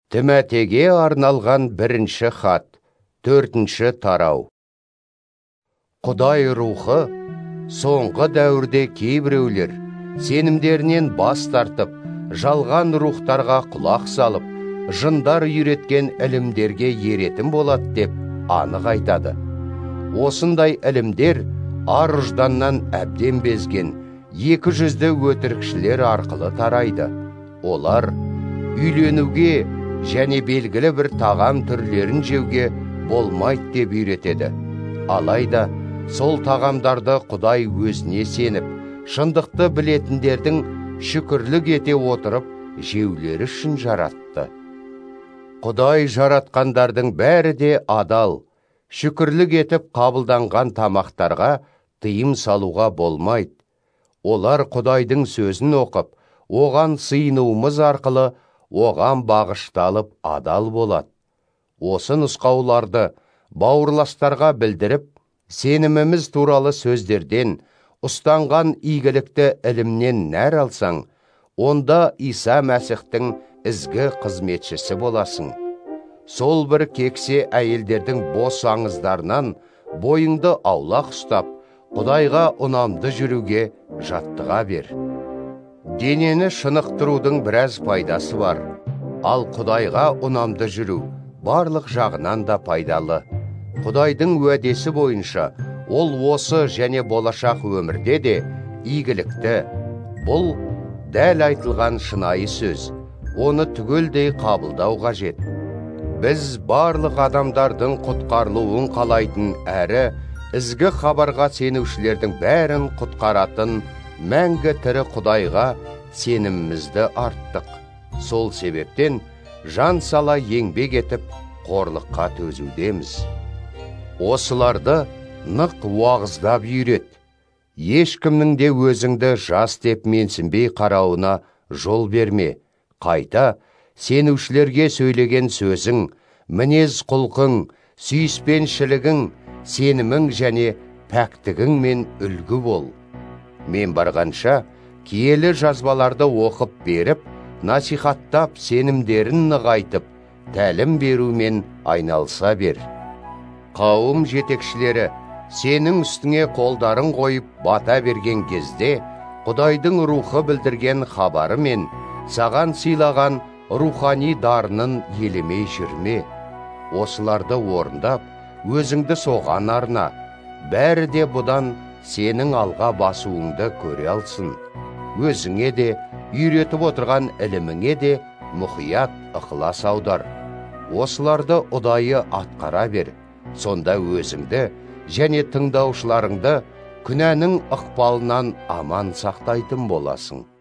Тимәтеге арналған бірінші хат, 4-ші тарау. Құдай рухы, соңғы дәуірде кейбіреулер сенімдерінен бас тартып, жалған рухтарға құлақ салып, жындар үйреткен ілімдерге еретін болады деп анық айтады. Осындай ілімдер ар-ұжданнан әбден безген, 200-ді өтірікшілер арқылы тарайды. Олар үйленуге және белгілі бір тағам түрлерін жеуге болмайды деп үйретеді. Алайда сол тағамдарды Құдай өзіне сеніп, шындықты білетіндердің шүкірлік ете отырып, жеулері үшін жаратты. Құдай жаратқандардың бәрі де адал, шүкірлік етіп қабылданған тамақтарға тыйым салуға болмайды. Олар Құдайдың сөзін оқып, оған сыйынуымыз арқылы оған бағышталып адал болады. Осы нұсқауларды бауырластарға білдіріп, сеніміміз туралы сөздерден, ұстанған игілікті ілімнен нәр алсаң, онда Иса Мәсіхтің ізгі қызметшісі боласың. Сол бір кексе әйелдердің бос аңыздарынан бойыңды аулақ ұстап, Құдайға ұнамды жүруге жаттыға бер. Денені шынықтырудың біраз пайдасы бар, ал Құдайға ұнамды жүру барлық жағынан да пайдалы. Құдайдың уәдесі бойынша, ол осы және болашақ өмірде де игілікті. Бұл дәл айтылған шынайы сөз, оны түгелдей қабылдау қажет. Біз барлық адамдардың құтқарылуын қалайтын әрі ізгі хабарға сенушілердің бәрін құтқаратын мәңгі тірі Құдайға сенімімізді арттық. Сол себептен жан сала еңбек етіп, қорлыққа төзудеміз. Осыларды нық уағыздап үйрет. Ешкімнің де өзіңді жас деп менсінбей қарауына жол берме. Қайта, сенушілерге сөйлеген сөзің, мінез құлқың, сүйіспеншілігің, сенімің және пәктігіңмен үлгі бол. Мен барғанша, киелі жазбаларды оқып беріп, насихаттап, сенімдерін нығайтып, тәлім берумен айналса бер. Қауым жетекшілері сенің үстіңе қолдарын қойып бата берген кезде, Құдайдың рухы білдірген хабары мен саған сыйлаған рухани дарынын елемей жүрме. Осыларды орындап, өзіңді соған арна, бәрі де бұдан сенің алға басуыңды көре алсын. Өзіңе де, үйретіп отырған іліміңе де мұқият ықылас аудар. Осыларды ұдайы атқара бер, сонда өзіңді және тыңдаушыларыңды күнәнің ықпалынан аман сақтайтын боласың.